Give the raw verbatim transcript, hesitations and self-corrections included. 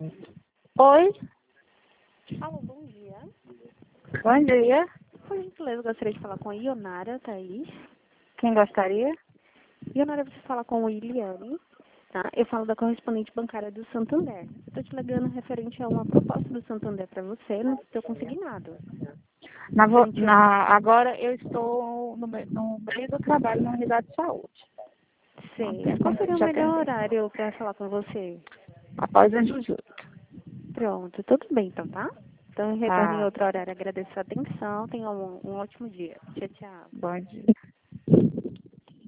Oi, Alô, bom dia. bom dia. Por gentileza, eu gostaria de falar com a Ionara Thaís. Quem gostaria? Ionara, você fala com o Iliane, tá? Eu falo da correspondente bancária do Santander. Eu estou te ligando referente a uma proposta do Santander para você, não estou consignado. Na, vo- Frente a... na- agora eu estou no, me- no meio do trabalho na unidade de saúde. Não Sei. tem Qual como seria o te melhor atender. horário para falar com você? Após as dezoito. Pronto, tudo bem então, tá? Então, retorne em Tá, outro horário. Agradeço a atenção. Tenha um, um ótimo dia. Tchau, tchau. bom dia.